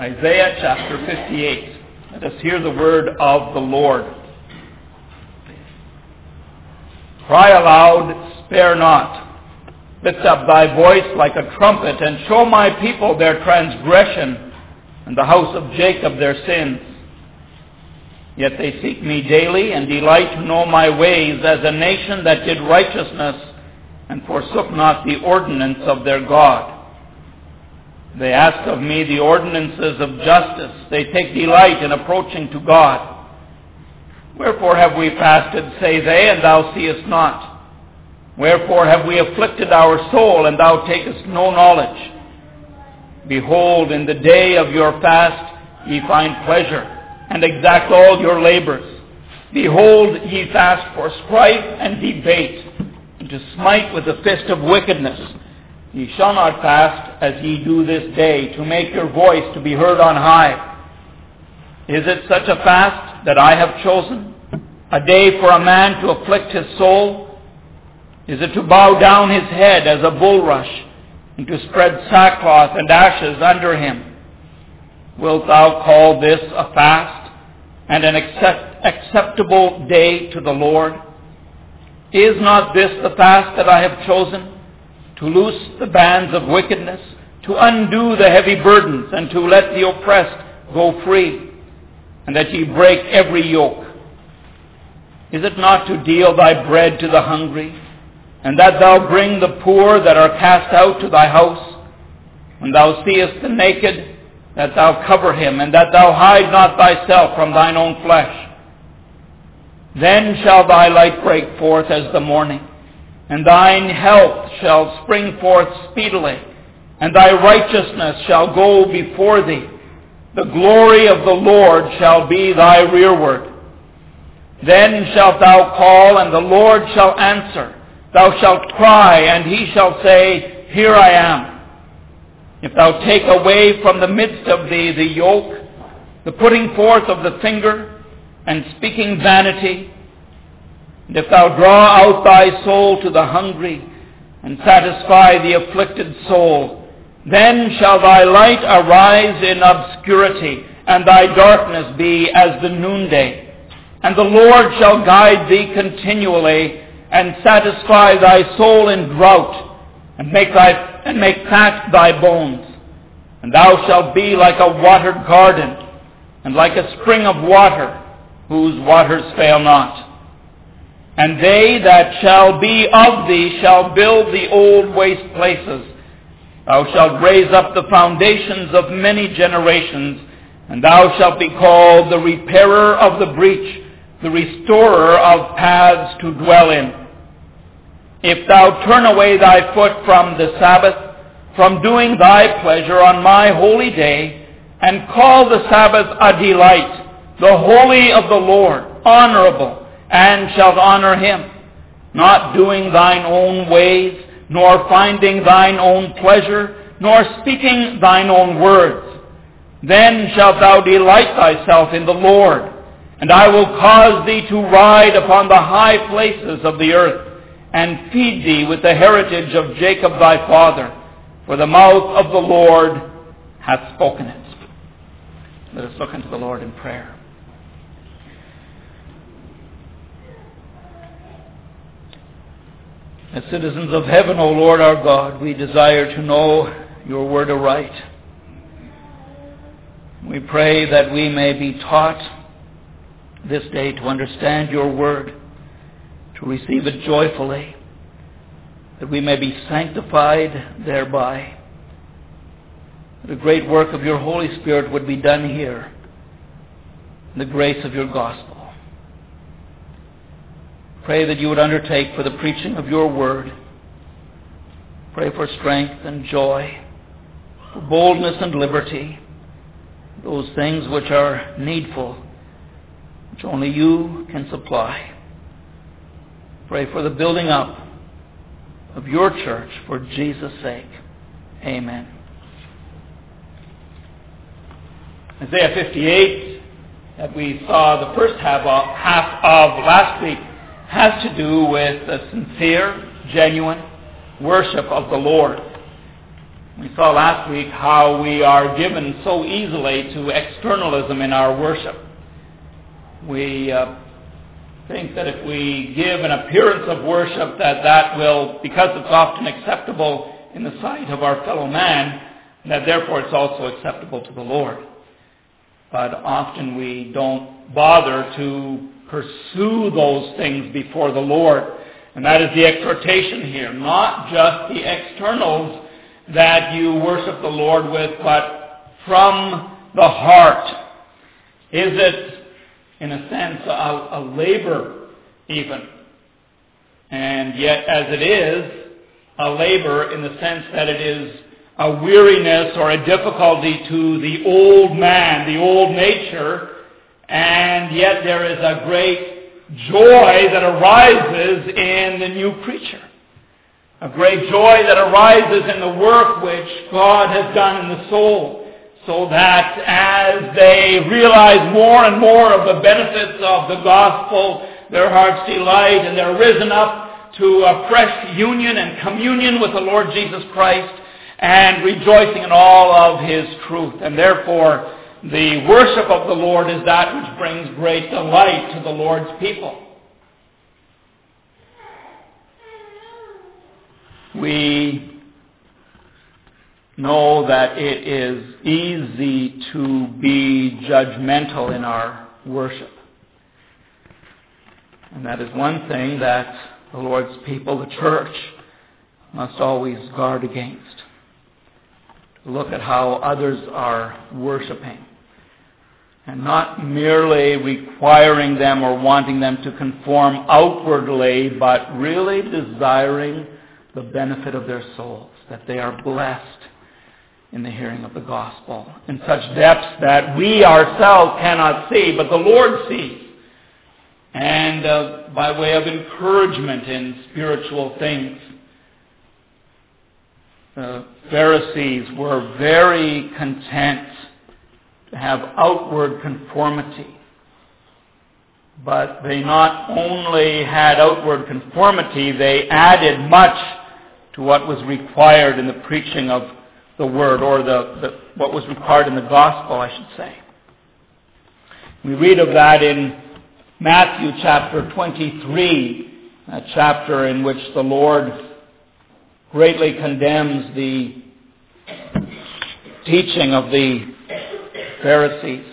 Isaiah chapter 58. Let us hear the word of the Lord. Cry aloud, spare not. Lift up thy voice like a trumpet, and show my people their transgression, and the house of Jacob their sins. Yet they seek me daily, and delight to know my ways, as a nation that did righteousness, and forsook not the ordinance of their God. They ask of me the ordinances of justice. They take delight in approaching to God. Wherefore have we fasted, say they, and thou seest not? Wherefore have we afflicted our soul, and thou takest no knowledge? Behold, in the day of your fast ye find pleasure, and exact all your labors. Behold, ye fast for strife and debate, and to smite with the fist of wickedness. Ye shall not fast as ye do this day, to make your voice to be heard on high. Is it such a fast that I have chosen? A day for a man to afflict his soul? Is it to bow down his head as a bulrush, and to spread sackcloth and ashes under him? Wilt thou call this a fast, and an acceptable day to the Lord? Is not this the fast that I have chosen? To loose the bands of wickedness, to undo the heavy burdens, and to let the oppressed go free, and that ye break every yoke. Is it not to deal thy bread to the hungry, and that thou bring the poor that are cast out to thy house? When thou seest the naked, that thou cover him, and that thou hide not thyself from thine own flesh. Then shall thy light break forth as the morning, and thine health shall spring forth speedily, and thy righteousness shall go before thee. The glory of the Lord shall be thy rearward. Then shalt thou call, and the Lord shall answer. Thou shalt cry, and he shall say, Here I am. If thou take away from the midst of thee the yoke, the putting forth of the finger, and speaking vanity, and if thou draw out thy soul to the hungry, and satisfy the afflicted soul, then shall thy light arise in obscurity, and thy darkness be as the noonday. And the Lord shall guide thee continually, and satisfy thy soul in drought, and make fat thy bones. And thou shalt be like a watered garden, and like a spring of water, whose waters fail not. And they that shall be of thee shall build the old waste places. Thou shalt raise up the foundations of many generations, and thou shalt be called the repairer of the breach, the restorer of paths to dwell in. If thou turn away thy foot from the Sabbath, from doing thy pleasure on my holy day, and call the Sabbath a delight, the holy of the Lord, honorable, and shalt honor him, not doing thine own ways, nor finding thine own pleasure, nor speaking thine own words. Then shalt thou delight thyself in the Lord, and I will cause thee to ride upon the high places of the earth, and feed thee with the heritage of Jacob thy father, for the mouth of the Lord hath spoken it. Let us look unto the Lord in prayer. As citizens of heaven, O Lord our God, we desire to know your word aright. We pray that we may be taught this day to understand your word, to receive it joyfully, that we may be sanctified thereby, that a great work of your Holy Spirit would be done here, in the grace of your gospel. Pray that you would undertake for the preaching of your word. Pray for strength and joy, for boldness and liberty, those things which are needful, which only you can supply. Pray for the building up of your church for Jesus' sake. Amen. Isaiah 58, that we saw the first half of last week, has to do with the sincere, genuine worship of the Lord. We saw last week how we are given so easily to externalism in our worship. We think that if we give an appearance of worship, that will, because it's often acceptable in the sight of our fellow man, that therefore it's also acceptable to the Lord. But often we don't bother to pursue those things before the Lord. And that is the exhortation here. Not just the externals that you worship the Lord with, but from the heart. Is it, in a sense, a labor even? And yet, as it is, a labor in the sense that it is a weariness or a difficulty to the old man, the old nature, and yet there is a great joy that arises in the new creature. A great joy that arises in the work which God has done in the soul, so that as they realize more and more of the benefits of the gospel, their hearts delight, and they're risen up to a fresh union and communion with the Lord Jesus Christ, and rejoicing in all of His truth. And therefore, the worship of the Lord is that which brings great delight to the Lord's people. We know that it is easy to be judgmental in our worship. And that is one thing that the Lord's people, the church, must always guard against. To look at how others are worshiping, and not merely requiring them or wanting them to conform outwardly, but really desiring the benefit of their souls, that they are blessed in the hearing of the gospel in such depths that we ourselves cannot see, but the Lord sees. And by way of encouragement in spiritual things, the Pharisees were very content to have outward conformity. But they not only had outward conformity, they added much to what was required in the preaching of the word, or what was required in the gospel, I should say. We read of that in Matthew chapter 23, a chapter in which the Lord greatly condemns the teaching of the Pharisees.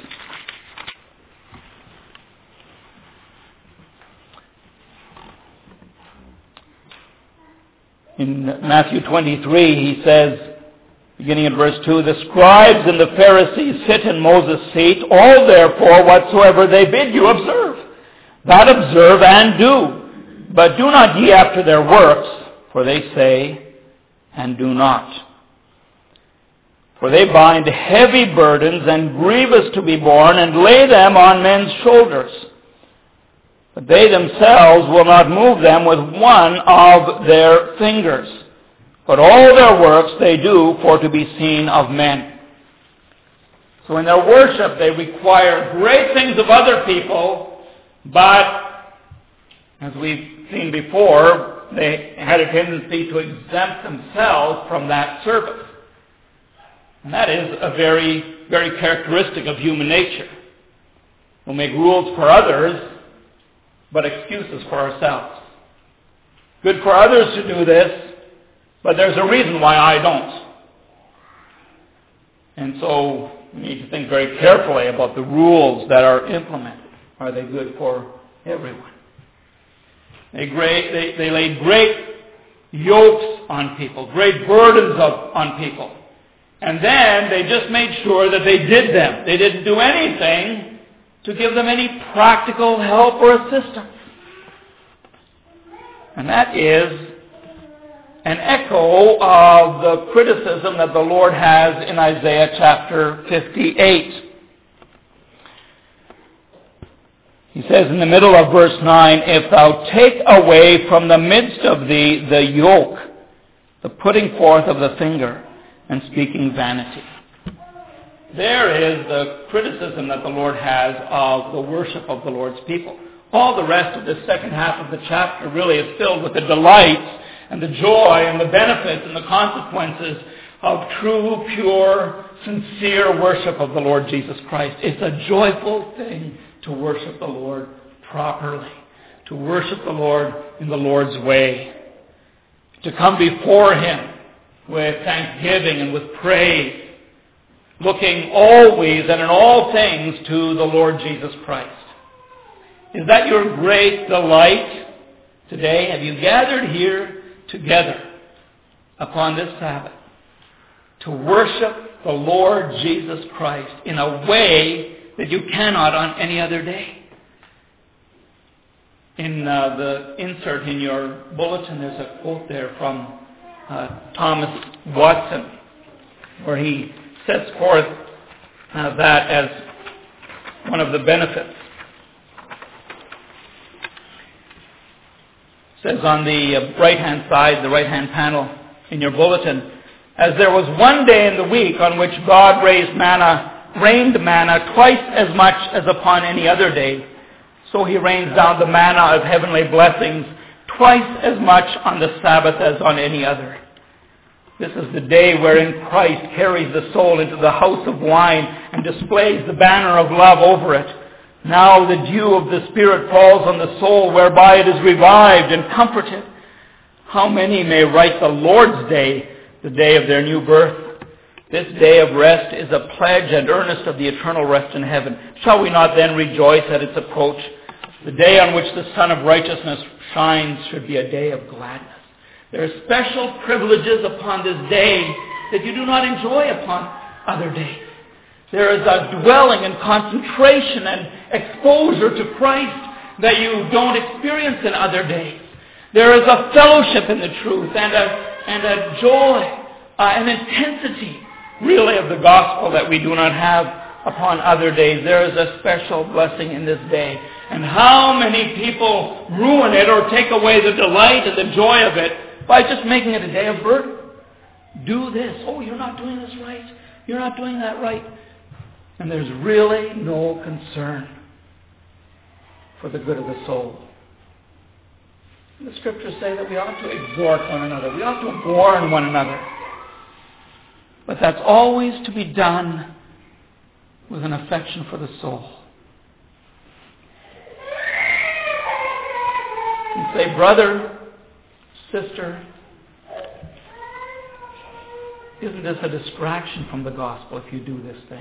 In Matthew 23, he says, beginning at verse 2, "The scribes and the Pharisees sit in Moses' seat. All therefore whatsoever they bid you observe, that observe and do. But do not ye after their works, for they say and do not. For they bind heavy burdens and grievous to be borne, and lay them on men's shoulders. But they themselves will not move them with one of their fingers. But all their works they do for to be seen of men." So in their worship they require great things of other people, but as we've seen before, they had a tendency to exempt themselves from that service. And that is a very, very characteristic of human nature. We'll make rules for others, but excuses for ourselves. Good for others to do this, but there's a reason why I don't. And so we need to think very carefully about the rules that are implemented. Are they good for everyone? They laid great yokes on people, great burdens on people. And then they just made sure that they did them. They didn't do anything to give them any practical help or assistance. And that is an echo of the criticism that the Lord has in Isaiah chapter 58. He says in the middle of verse 9, "If thou take away from the midst of thee the yoke, the putting forth of the finger, and speaking vanity." There is the criticism that the Lord has of the worship of the Lord's people. All the rest of the second half of the chapter really is filled with the delights and the joy and the benefits and the consequences of true, pure, sincere worship of the Lord Jesus Christ. It's a joyful thing to worship the Lord properly, to worship the Lord in the Lord's way, to come before Him with thanksgiving and with praise, looking always and in all things to the Lord Jesus Christ. Is that your great delight today? Have you gathered here together upon this Sabbath to worship the Lord Jesus Christ in a way that you cannot on any other day? In the insert in your bulletin, there's a quote there from Thomas Watson, where he sets forth that as one of the benefits. It says on the right-hand side, the right-hand panel in your bulletin, as there was one day in the week on which God rained manna twice as much as upon any other day, so He rains down the manna of heavenly blessings twice as much on the Sabbath as on any other. This is the day wherein Christ carries the soul into the house of wine and displays the banner of love over it. Now the dew of the Spirit falls on the soul, whereby it is revived and comforted. How many may write the Lord's Day, the day of their new birth? This day of rest is a pledge and earnest of the eternal rest in heaven. Shall we not then rejoice at its approach? The day on which the Sun of Righteousness shines should be a day of gladness. There are special privileges upon this day that you do not enjoy upon other days. There is a dwelling and concentration and exposure to Christ that you don't experience in other days. There is a fellowship in the truth and a joy, an intensity, really, of the gospel that we do not have upon other days. There is a special blessing in this day. And how many people ruin it or take away the delight and the joy of it by just making it a day of burden. Do this. Oh, you're not doing this right. You're not doing that right. And there's really no concern for the good of the soul. The Scriptures say that we ought to exhort one another. We ought to warn one another. But that's always to be done with an affection for the soul. You say, brother, sister, isn't this a distraction from the gospel if you do this thing?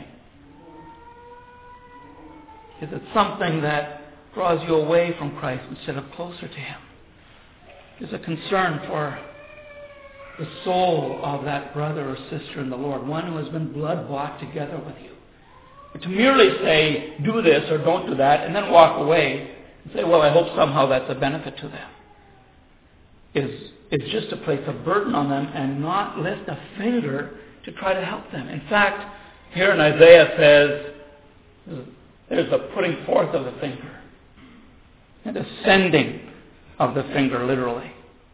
Is it something that draws you away from Christ instead of closer to Him? Is a concern for the soul of that brother or sister in the Lord, one who has been blood-bought together with you. But to merely say, do this or don't do that, and then walk away and say, well, I hope somehow that's a benefit to them, is just to place a burden on them and not lift a finger to try to help them. In fact, here in Isaiah says, there's a putting forth of the finger and a sending of the finger, literally.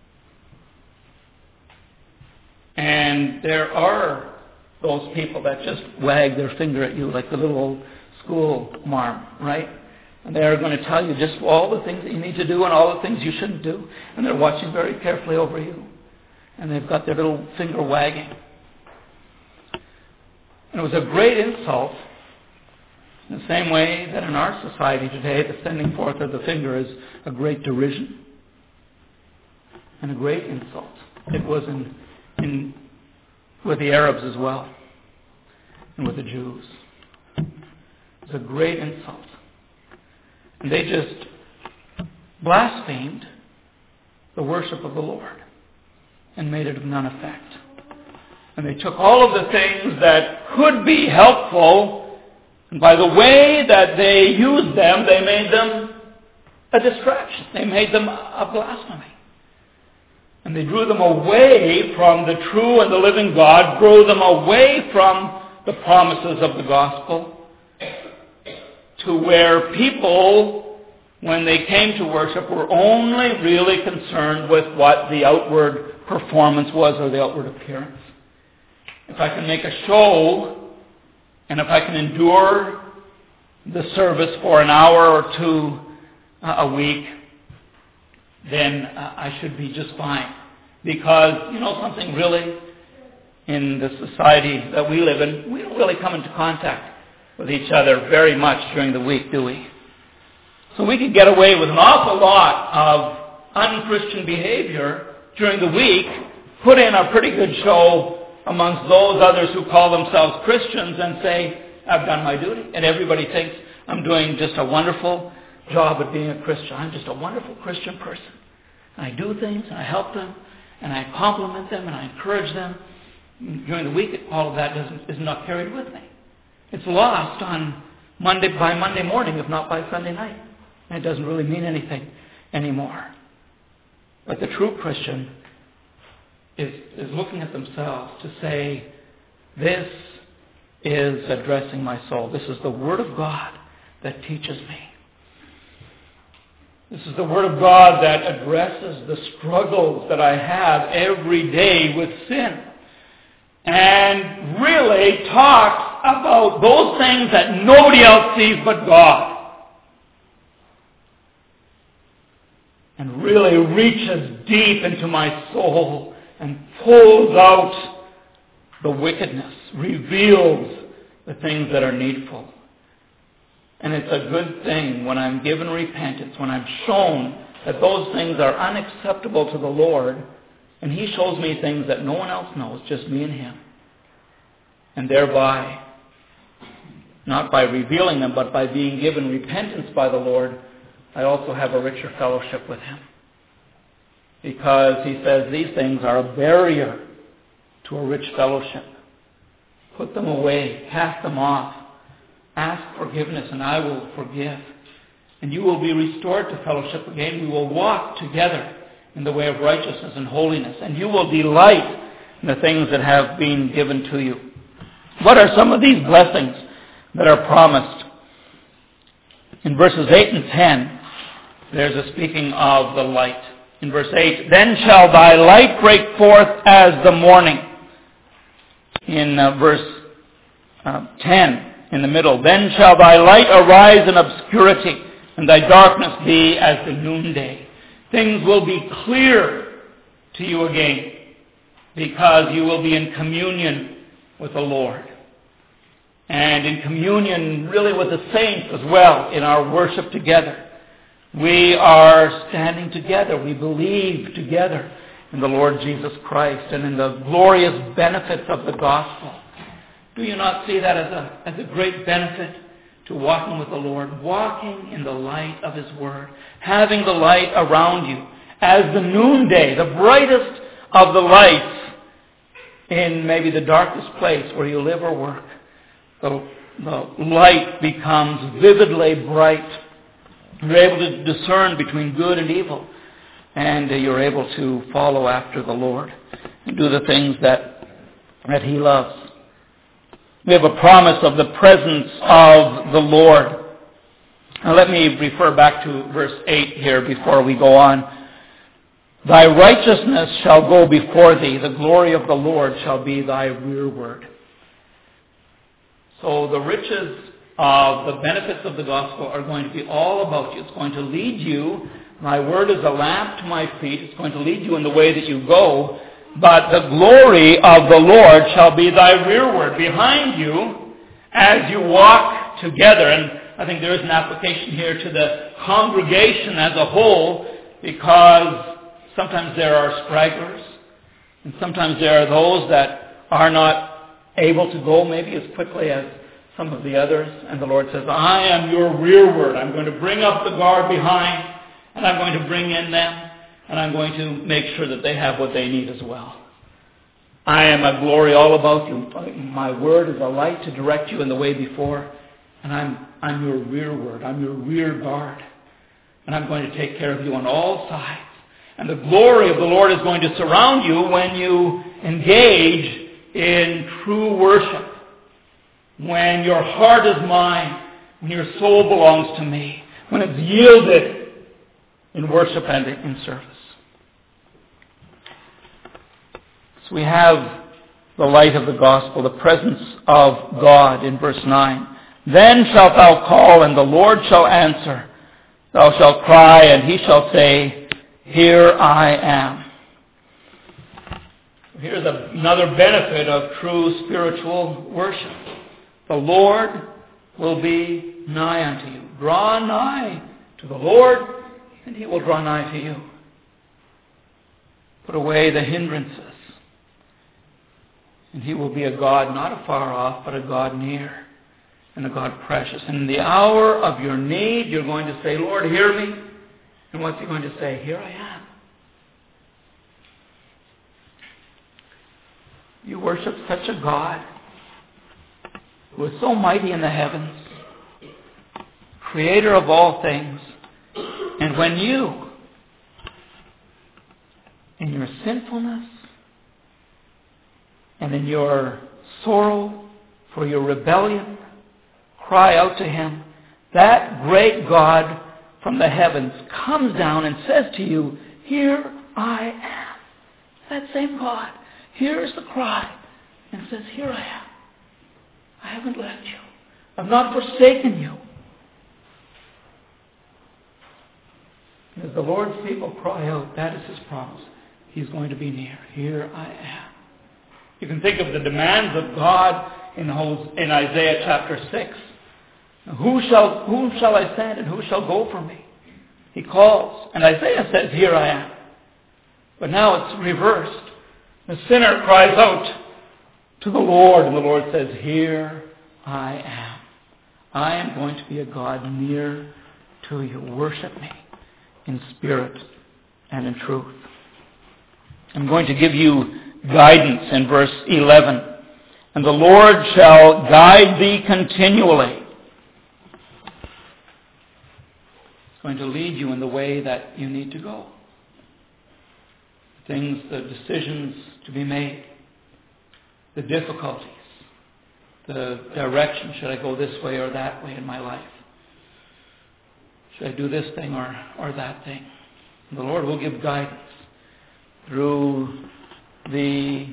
And there are those people that just wag their finger at you like the little old school marm, right? And they're going to tell you just all the things that you need to do and all the things you shouldn't do. And they're watching very carefully over you. And they've got their little finger wagging. And it was a great insult, in the same way that in our society today, the sending forth of the finger is a great derision and a great insult. It was with the Arabs as well, and with the Jews. It's a great insult. And they just blasphemed the worship of the Lord and made it of none effect. And they took all of the things that could be helpful, and by the way that they used them, they made them a distraction. They made them a blasphemy. And they drew them away from the true and the living God, drew them away from the promises of the gospel, to where people, when they came to worship, were only really concerned with what the outward performance was or the outward appearance. If I can make a show, and if I can endure the service for an hour or two a week, then I should be just fine. Because, you know something, really, in the society that we live in, we don't really come into contact with each other very much during the week, do we? So we could get away with an awful lot of unchristian behavior during the week, put in a pretty good show amongst those others who call themselves Christians and say, I've done my duty. And everybody thinks I'm doing just a wonderful job at being a Christian. I'm just a wonderful Christian person. And I do things, and I help them, and I compliment them, and I encourage them. During the week, all of that is not carried with me. It's lost on by Monday morning, if not by Sunday night. And it doesn't really mean anything anymore. But the true Christian is looking at themselves to say, this is addressing my soul. This is the Word of God that teaches me. This is the Word of God that addresses the struggles that I have every day with sin. And really talks about those things that nobody else sees but God. And really reaches deep into my soul and pulls out the wickedness, reveals the things that are needful. And it's a good thing when I'm given repentance, when I'm shown that those things are unacceptable to the Lord, and He shows me things that no one else knows, just me and Him. And thereby, not by revealing them, but by being given repentance by the Lord, I also have a richer fellowship with Him. Because He says these things are a barrier to a rich fellowship. Put them away, cast them off. Ask forgiveness, and I will forgive. And you will be restored to fellowship again. We will walk together in the way of righteousness and holiness. And you will delight in the things that have been given to you. What are some of these blessings that are promised? In verses 8 and 10, there's a speaking of the light. In verse 8, then shall thy light break forth as the morning. In verse 10, in the middle, then shall thy light arise in obscurity, and thy darkness be as the noonday. Things will be clear to you again, because you will be in communion with the Lord. And in communion really with the saints as well in our worship together. We are standing together. We believe together in the Lord Jesus Christ and in the glorious benefits of the gospel. Do you not see that as a great benefit to walking with the Lord? Walking in the light of His Word. Having the light around you as the noonday, the brightest of the lights in maybe the darkest place where you live or work. The light becomes vividly bright. You're able to discern between good and evil. And you're able to follow after the Lord and do the things that He loves. We have a promise of the presence of the Lord. Now let me refer back to verse 8 here before we go on. Thy righteousness shall go before thee. The glory of the Lord shall be thy rearward. So the riches of the benefits of the gospel are going to be all about you. It's going to lead you. My word is a lamp to my feet. It's going to lead you in the way that you go. But the glory of the Lord shall be thy rearward, behind you, as you walk together. And I think there is an application here to the congregation as a whole, because sometimes there are stragglers, and sometimes there are those that are not able to go maybe as quickly as some of the others. And the Lord says, I am your rearward. I'm going to bring up the guard behind, and I'm going to bring in them. And I'm going to make sure that they have what they need as well. I am a glory all about you. My word is a light to direct you in the way before. And I'm your rearward. I'm your rear guard. And I'm going to take care of you on all sides. And the glory of the Lord is going to surround you when you engage in true worship. When your heart is mine. When your soul belongs to me. When it's yielded in worship and in service. So we have the light of the gospel, the presence of God in verse 9. Then shalt thou call, and the Lord shall answer. Thou shalt cry, and He shall say, Here I am. Here's another benefit of true spiritual worship. The Lord will be nigh unto you. Draw nigh to the Lord, and He will draw nigh to you. Put away the hindrances, and He will be a God not afar off, but a God near, and a God precious. And in the hour of your need, you're going to say, Lord, hear me. And what's He going to say? Here I am. You worship such a God who is so mighty in the heavens, creator of all things. And when you, in your sinfulness and in your sorrow for your rebellion, cry out to Him, that great God from the heavens comes down and says to you, here I am. That same God hears the cry and says, here I am. I haven't left you. I've not forsaken you. And as the Lord's people cry out, that is His promise. He's going to be near. Here I am. You can think of the demands of God in Isaiah chapter 6. Whom shall I send and who shall go for me? He calls. And Isaiah says, here I am. But now it's reversed. The sinner cries out to the Lord, and the Lord says, here I am. I am going to be a God near to you. Worship me in spirit and in truth. I'm going to give you guidance in verse 11. And the Lord shall guide thee continually. He's going to lead you in the way that you need to go. The decisions to be made, the difficulties, the direction. Should I go this way or that way in my life? Should I do this thing or that thing? And the Lord will give guidance through the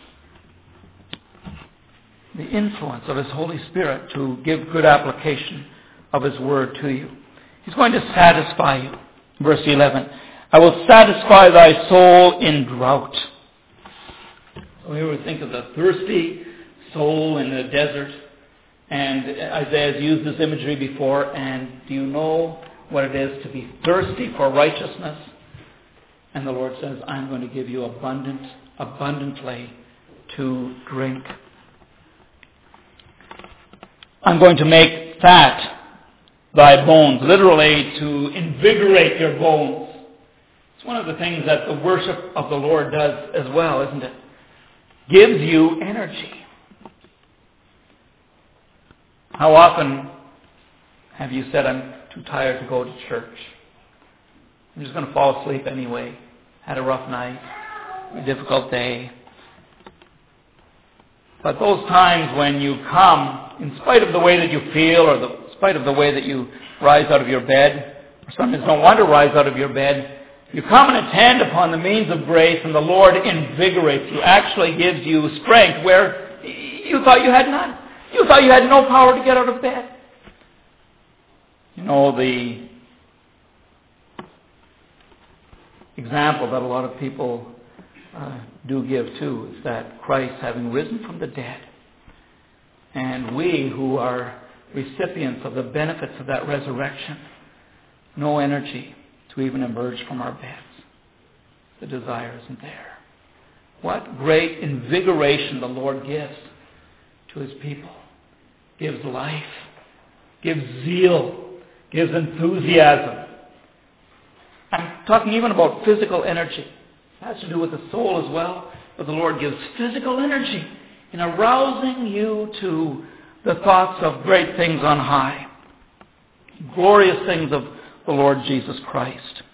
influence of His Holy Spirit to give good application of His Word to you. He's going to satisfy you. Verse 11. I will satisfy thy soul in drought. So here we think of the thirsty soul in the desert. And Isaiah has used this imagery before. And do you know what it is to be thirsty for righteousness? And the Lord says, I'm going to give you abundantly to drink. I'm going to make fat thy bones, literally to invigorate your bones. It's one of the things that the worship of the Lord does as well, isn't it? Gives you energy. How often have you said, I'm too tired to go to church? I'm just going to fall asleep anyway. Had a rough night, a difficult day. But those times when you come, in spite of the way that you feel or in spite of the way that you rise out of your bed, or sometimes don't want to rise out of your bed, you come and attend upon the means of grace, and the Lord invigorates you, actually gives you strength where you thought you had none. You thought you had no power to get out of bed. You know, the example that a lot of people do give too is that Christ having risen from the dead, and we who are recipients of the benefits of that resurrection, no energy to even emerge from our beds. The desire isn't there. What great invigoration the Lord gives to His people. Gives life, gives zeal, gives enthusiasm. I'm talking even about physical energy. It has to do with the soul as well. But the Lord gives physical energy in arousing you to the thoughts of great things on high. Glorious things of the Lord Jesus Christ.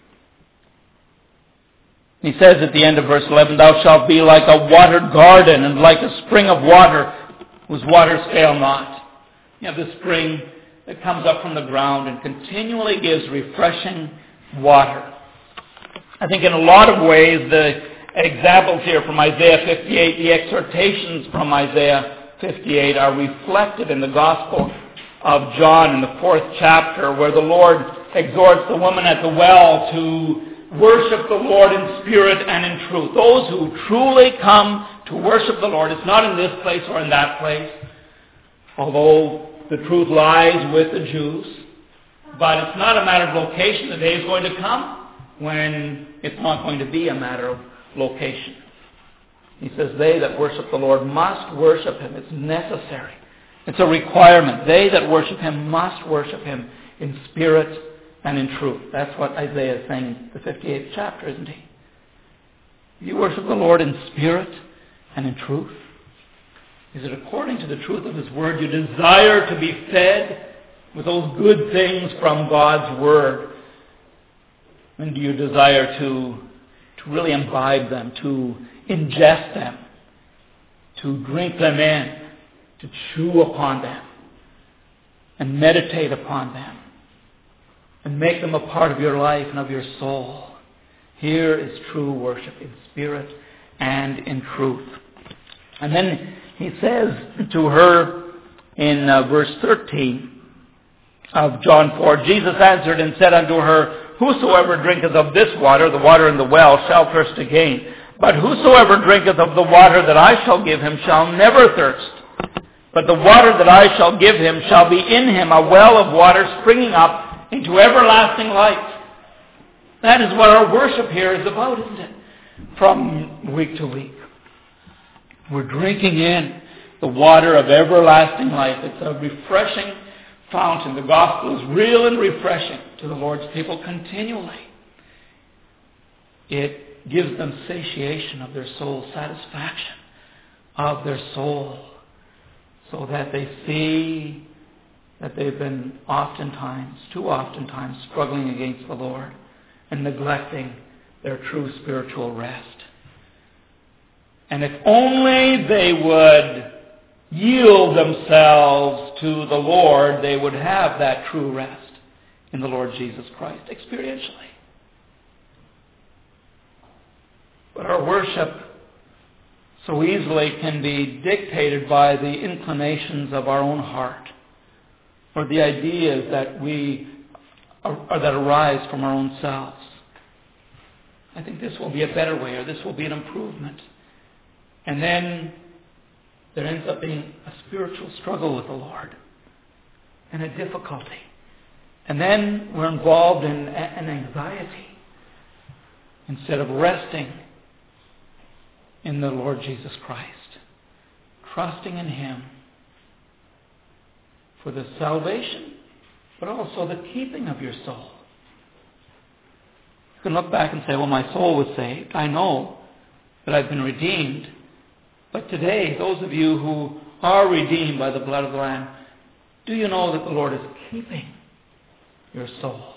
He says at the end of verse 11, thou shalt be like a watered garden and like a spring of water whose waters fail not. You have this spring that comes up from the ground and continually gives refreshing water. I think in a lot of ways the examples here from Isaiah 58, the exhortations from Isaiah 58 are reflected in the Gospel of John in the 4th chapter, where the Lord exhorts the woman at the well to worship the Lord in spirit and in truth. Those who truly come to worship the Lord. It's not in this place or in that place, although the truth lies with the Jews. But it's not a matter of location. The day is going to come when it's not going to be a matter of location. He says they that worship the Lord must worship Him. It's necessary. It's a requirement. They that worship Him must worship Him in spirit and in truth. That's what Isaiah is saying in the 58th chapter, isn't he? You worship the Lord in spirit and in truth. Is it according to the truth of His Word? You desire to be fed with those good things from God's Word. And do you desire to really imbibe them, to ingest them, to drink them in, to chew upon them, and meditate upon them, and make them a part of your life and of your soul? Here is true worship in spirit and in truth. And then he says to her in verse 13 of John 4, Jesus answered and said unto her, Whosoever drinketh of this water, the water in the well, shall thirst again. But whosoever drinketh of the water that I shall give him shall never thirst. But the water that I shall give him shall be in him a well of water springing up into everlasting life. That is what our worship here is about, isn't it? From week to week. We're drinking in the water of everlasting life. It's a refreshing fountain. The gospel is real and refreshing to the Lord's people continually. It gives them satiation of their soul, satisfaction of their soul, so that they see that they've been too oftentimes, struggling against the Lord and neglecting their true spiritual rest. And if only they would yield themselves to the Lord, they would have that true rest in the Lord Jesus Christ, experientially. But our worship so easily can be dictated by the inclinations of our own heart, or the ideas that that arise from our own selves. I think this will be a better way, or this will be an improvement. And then there ends up being a spiritual struggle with the Lord and a difficulty. And then we're involved in an anxiety instead of resting in the Lord Jesus Christ, trusting in Him for the salvation, but also the keeping of your soul. You can look back and say, well, my soul was saved. I know that I've been redeemed. But today, those of you who are redeemed by the blood of the Lamb, do you know that the Lord is keeping your soul?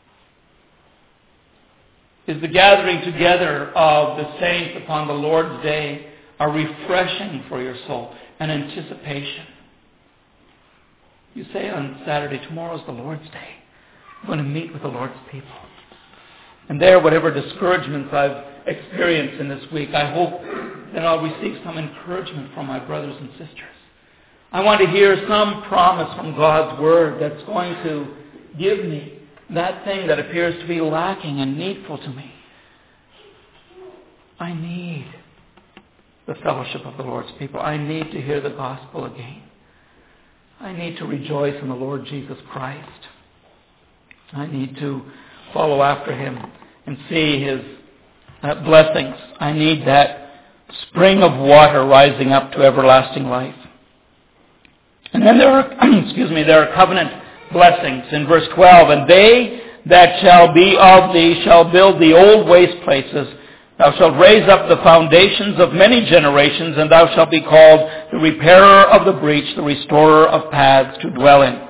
Is the gathering together of the saints upon the Lord's day a refreshing for your soul, an anticipation? You say on Saturday, tomorrow's the Lord's day. I'm going to meet with the Lord's people. And there, whatever discouragements I've experienced in this week, I hope that I'll receive some encouragement from my brothers and sisters. I want to hear some promise from God's Word that's going to give me that thing that appears to be lacking and needful to me. I need the fellowship of the Lord's people. I need to hear the gospel again. I need to rejoice in the Lord Jesus Christ. I need to follow after Him and see His blessings. I need that spring of water rising up to everlasting life. And then there are covenant blessings in verse 12. And they that shall be of thee shall build the old waste places. Thou shalt raise up the foundations of many generations, and thou shalt be called the repairer of the breach, the restorer of paths to dwell in.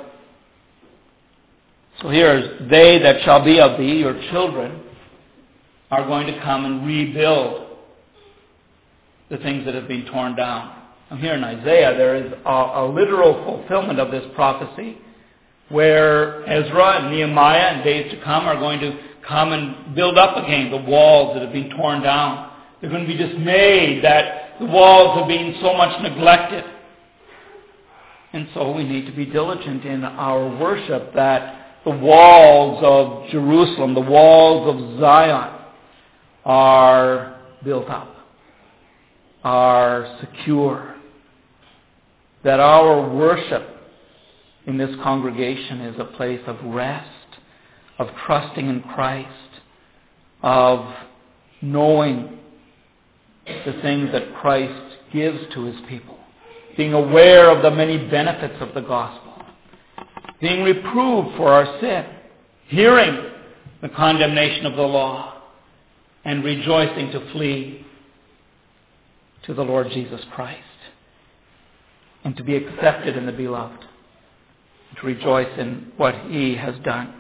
So here's, they that shall be of thee, your children, are going to come and rebuild the things that have been torn down. Now here in Isaiah, there is a literal fulfillment of this prophecy, where Ezra and Nehemiah in days to come are going to come and build up again the walls that have been torn down. They're going to be dismayed that the walls have been so much neglected. And so we need to be diligent in our worship, that the walls of Jerusalem, the walls of Zion are built up, are secure, that our worship in this congregation is a place of rest, of trusting in Christ, of knowing the things that Christ gives to his people, being aware of the many benefits of the gospel, being reproved for our sin, hearing the condemnation of the law, and rejoicing to flee to the Lord Jesus Christ, and to be accepted in the beloved, to rejoice in what he has done.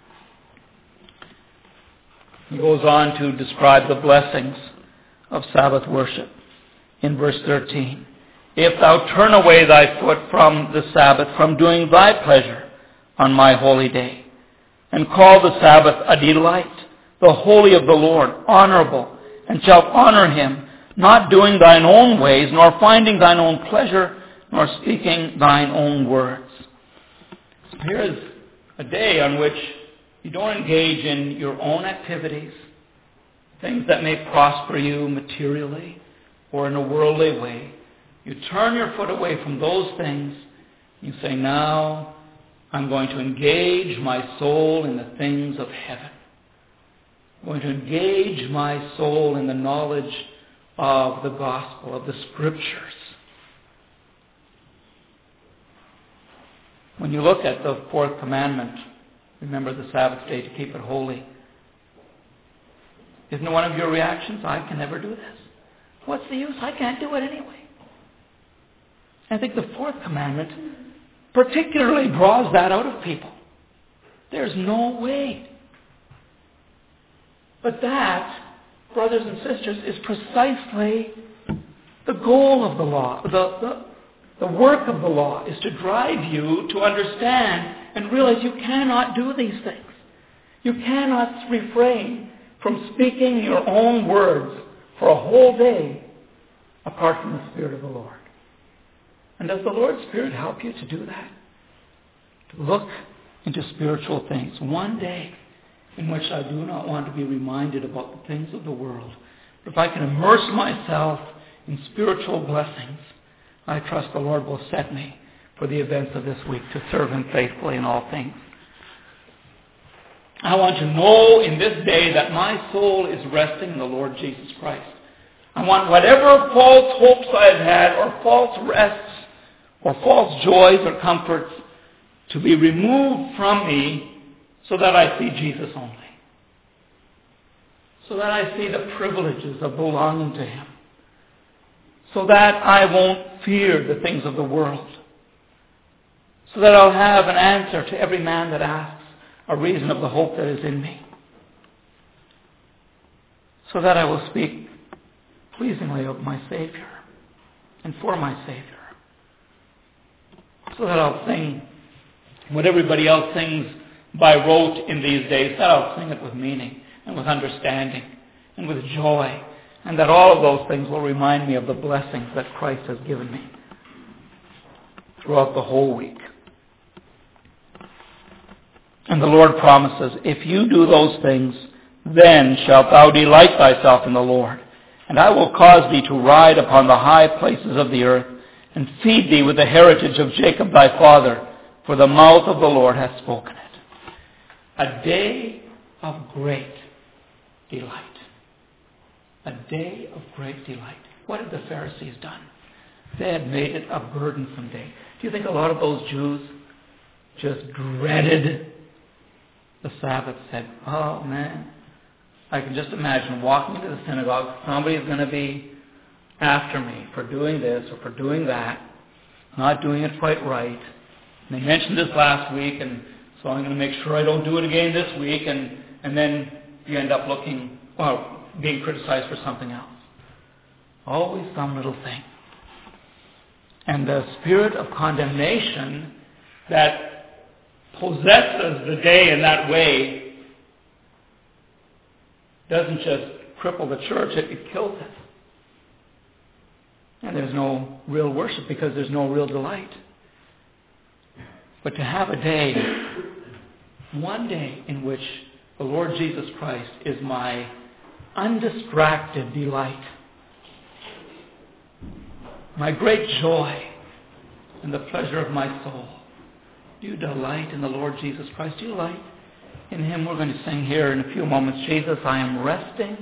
He goes on to describe the blessings of Sabbath worship in verse 13. If thou turn away thy foot from the Sabbath, from doing thy pleasure on my holy day, and call the Sabbath a delight, the holy of the Lord, honorable, and shalt honor him, not doing thine own ways, nor finding thine own pleasure, nor speaking thine own words. So here is a day on which you don't engage in your own activities, things that may prosper you materially or in a worldly way. You turn your foot away from those things. You say, now I'm going to engage my soul in the things of heaven. I'm going to engage my soul in the knowledge of the gospel, of the scriptures. When you look at the fourth commandment, remember the Sabbath day to keep it holy. Isn't it one of your reactions? I can never do this. What's the use? I can't do it anyway. I think the fourth commandment particularly draws that out of people. There's no way. But that, brothers and sisters, is precisely the goal of the law. The work of the law is to drive you to understand and realize you cannot do these things. You cannot refrain from speaking your own words for a whole day apart from the Spirit of the Lord. And does the Lord's Spirit help you to do that? To look into spiritual things. One day in which I do not want to be reminded about the things of the world. But if I can immerse myself in spiritual blessings, I trust the Lord will set me for the events of this week to serve him faithfully in all things. I want to know in this day that my soul is resting in the Lord Jesus Christ. I want whatever false hopes I've had, or false rests, or false joys or comforts to be removed from me so that I see Jesus only. So that I see the privileges of belonging to him. So that I won't fear the things of the world. So that I'll have an answer to every man that asks a reason of the hope that is in me. So that I will speak pleasingly of my Savior and for my Savior. So that I'll sing what everybody else sings by rote in these days, that I'll sing it with meaning and with understanding and with joy, and that all of those things will remind me of the blessings that Christ has given me throughout the whole week. And the Lord promises, if you do those things, then shalt thou delight thyself in the Lord, and I will cause thee to ride upon the high places of the earth, and feed thee with the heritage of Jacob thy father, for the mouth of the Lord hath spoken it. A day of great delight. A day of great delight. What had the Pharisees done? They had made it a burdensome day. Do you think a lot of those Jews just dreaded the Sabbath? Said, oh man, I can just imagine walking into the synagogue, somebody's going to be after me for doing this or for doing that, not doing it quite right. And they mentioned this last week, and so I'm going to make sure I don't do it again this week, and then you end up being criticized for something else. Always some little thing. And the spirit of condemnation that possesses the day in that way doesn't just cripple the church, it kills it. And there's no real worship because there's no real delight. But to have a day one day in which the Lord Jesus Christ is my undistracted delight, my great joy, and the pleasure of my soul. Do you delight in the Lord Jesus Christ? Do you delight in Him? We're going to sing here in a few moments, Jesus, I am resting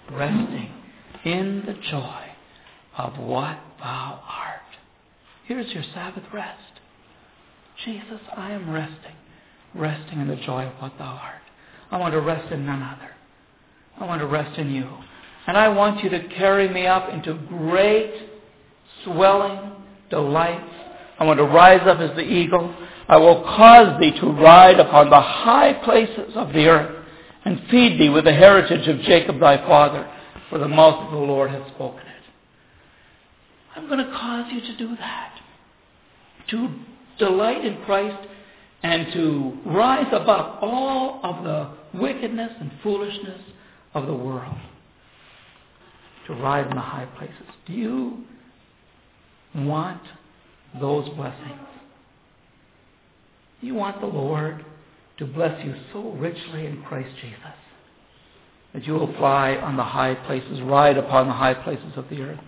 in the joy of what thou art. Here's your Sabbath rest. Jesus, I am resting in the joy of what thou art. I want to rest in none other. I want to rest in you. And I want you to carry me up into great, swelling delights. I want to rise up as the eagle. I will cause thee to ride upon the high places of the earth and feed thee with the heritage of Jacob thy father, for the mouth of the Lord hath spoken it. I'm going to cause you to do that. To delight in Christ and to rise above all of the wickedness and foolishness of the world. To ride in the high places. Do you want those blessings? Do you want the Lord to bless you so richly in Christ Jesus that you will fly on the high places, ride upon the high places of the earth,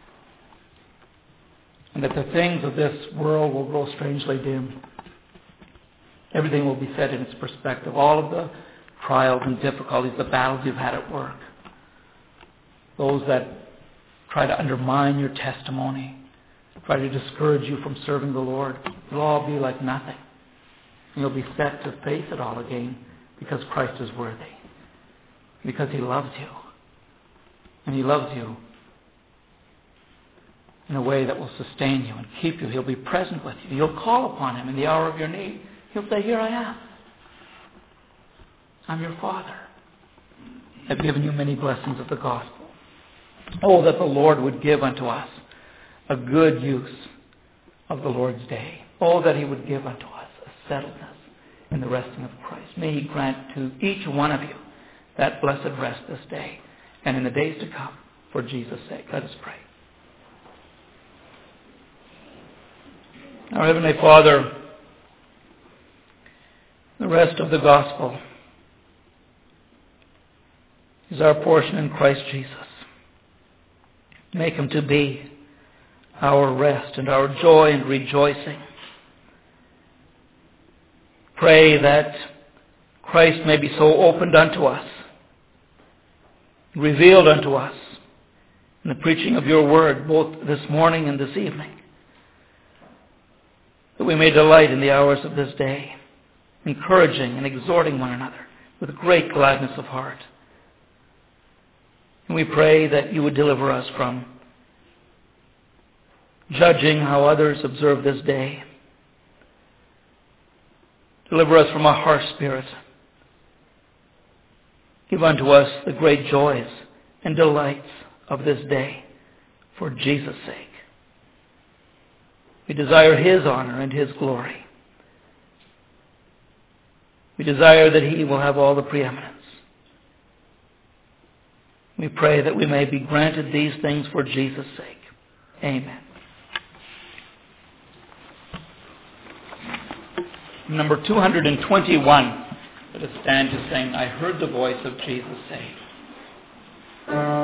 and that the things of this world will grow strangely dim? Everything will be set in its perspective. All of the trials and difficulties, the battles you've had at work, those that try to undermine your testimony, try to discourage you from serving the Lord, it'll all be like nothing. And you'll be set to face it all again because Christ is worthy. Because He loves you. And He loves you in a way that will sustain you and keep you. He'll be present with you. You'll call upon Him in the hour of your need. He'll say, here I am. I'm your Father. I've given you many blessings of the gospel. Oh, that the Lord would give unto us a good use of the Lord's day. Oh, that He would give unto us a settledness in the resting of Christ. May He grant to each one of you that blessed rest this day and in the days to come for Jesus' sake. Let us pray. Our Heavenly Father, the rest of the gospel is our portion in Christ Jesus. Make Him to be our rest and our joy and rejoicing. Pray that Christ may be so opened unto us, revealed unto us in the preaching of your word, both this morning and this evening, that we may delight in the hours of this day, encouraging and exhorting one another with great gladness of heart. And we pray that you would deliver us from judging how others observe this day. Deliver us from a harsh spirit. Give unto us the great joys and delights of this day for Jesus' sake. We desire His honor and His glory. We desire that He will have all the preeminence. We pray that we may be granted these things for Jesus' sake. Amen. Number 221. Let us stand to sing, I heard the voice of Jesus say.